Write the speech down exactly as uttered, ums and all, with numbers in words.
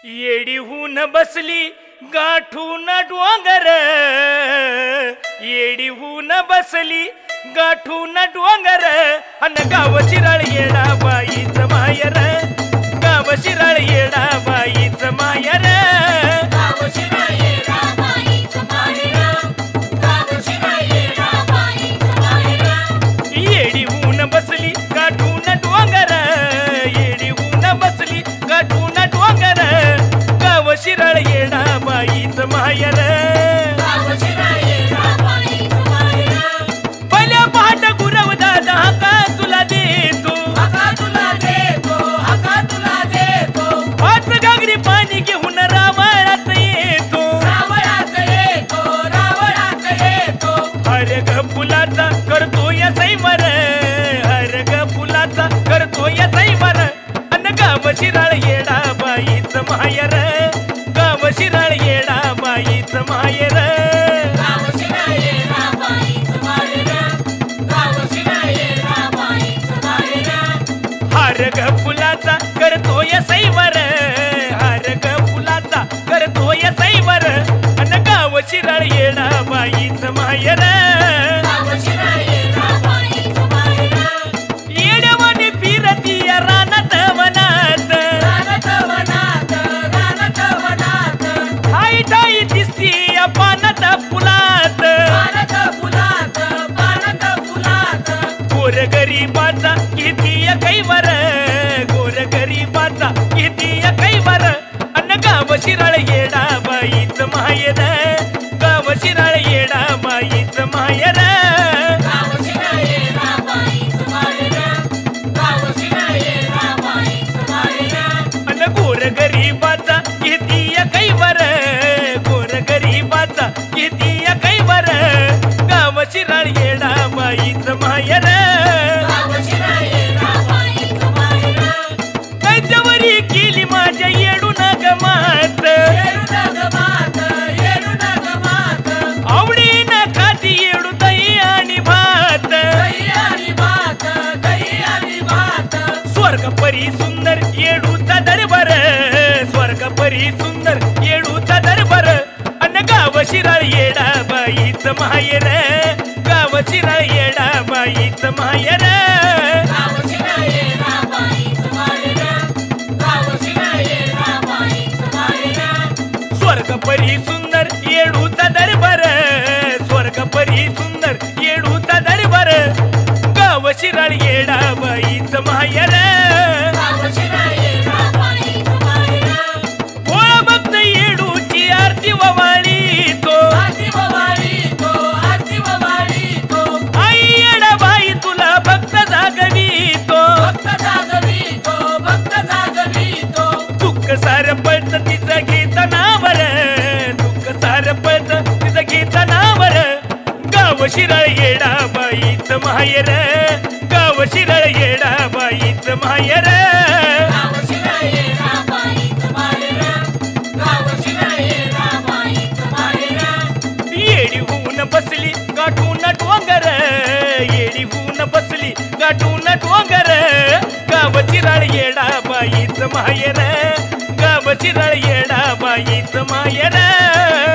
येडी होऊन बसली गाठून डोंगर, येडी होऊन बसली गाठून डोंगर, अन गाव शिराळ येडा बाईच मायर, गाव शिराळ येडा बाईच मायर, गाव शिराळ येडा बाईच मायर, गाव शिराळ येडा बाईच मायर. येडी होऊन बसली गाठून डोंगर, येडी होऊन बसली गाठून डोंगर, गाव शिराळ येडा बाईच मायर, गाव शिराळ येडा बाईच मायर. पहिल्या पहाट गुरव दादा हका तुला देतो, हका तुला देतो, हका तुला देतो, पाच घागरी पाणी घेऊन रावळात येतो, रावळात येतो, रावळात येतो. हर ग फुलाचा करतो या सैवर, हर ग फुलाचा करतो या सैवर, अन गाव शिराळ येडा बाईच मायर, गाव शिराळ येडा बाईच मायर, गाव शिराळ येडा बाईच मायर, गाव शिराळ येडा बाईच मायर. हर ग फुलाचा करतो या सैवर, हर ग फुलाचा करतो या सैवर, अन गाव शिराळ येडा बाईच मायर, गाव शिराळ येडा बाईच मायर. येड्यावानी फिरती या रानात वनात, रानात वनात, रानात वनात, ठाई ठाई दिसती या पानात फुलात, पानात फुलात, पानात फुलात. गोर गरीबाचा किती या कैवर, गोर गरीबाचा किती या कैवर, अन गाव शिराळ येडा बाईच मायर, गाव शिराळ येडा बाईच मायर, गाव शिराळ येडा बाईच मायर, गाव शिराळ येडा बाईच मायर. अन गोर गरीबाचा किती या कैवर, गोर गरीबाचा किती या कैवर, गाव शिराळ येडा बाईच मायर, गाव शिराळ येडा बाईच मायर. कैच्यावरी केली माझ्या येडून गमात, येडू नग मात, येडू नग मात, आवडीन खाती येडू दही आणि भात, दही आणि भात, दही आणि भात. स्वर्ग परी सुंदर येडूचा दरबार, स्वर्ग परी सुंदर येडूचा दरबार, अन गाव शिराळ येडा बाईच मायर, गाव शिराळ येडा बाईच मायर, गाव शिराळ येडा बाईच मायर, गाव शिराळ येडा बाईच मायर. स्वर्ग परी सुंदर येडूचा दरबार, स्वर्ग परी सुंदर येडूचा दरबार, गाव शिराळ येडा बाईच मायर, गाव शिराळ येडा बाईच मायर. भोळा भक्त येडूची आरती ववाळी तो, आरती ववाळी तो, आरती ववाळी तो, आई येडा बाई तुला भक्त जागवी तो, भक्त जागवी तो, भक्त जागवी तो. दुःख सार पळत तिचं गीत नावर, दुःख सार पळत तिचं गीत नावर, गाव शिराळ येडा बाईच मायर, गाव शिराळ येडा बाईच मायर, गाव शिराळ येडा बाईच मायर, गाव शिराळ येडा बाईच मायर. येडी होऊन बसली गाठून डोंगर, येडी होऊन बसली गाठून डोंगर, गाव शिराळ येडा बाईच मायर, गाव शिराळ येडा बाईच मायर.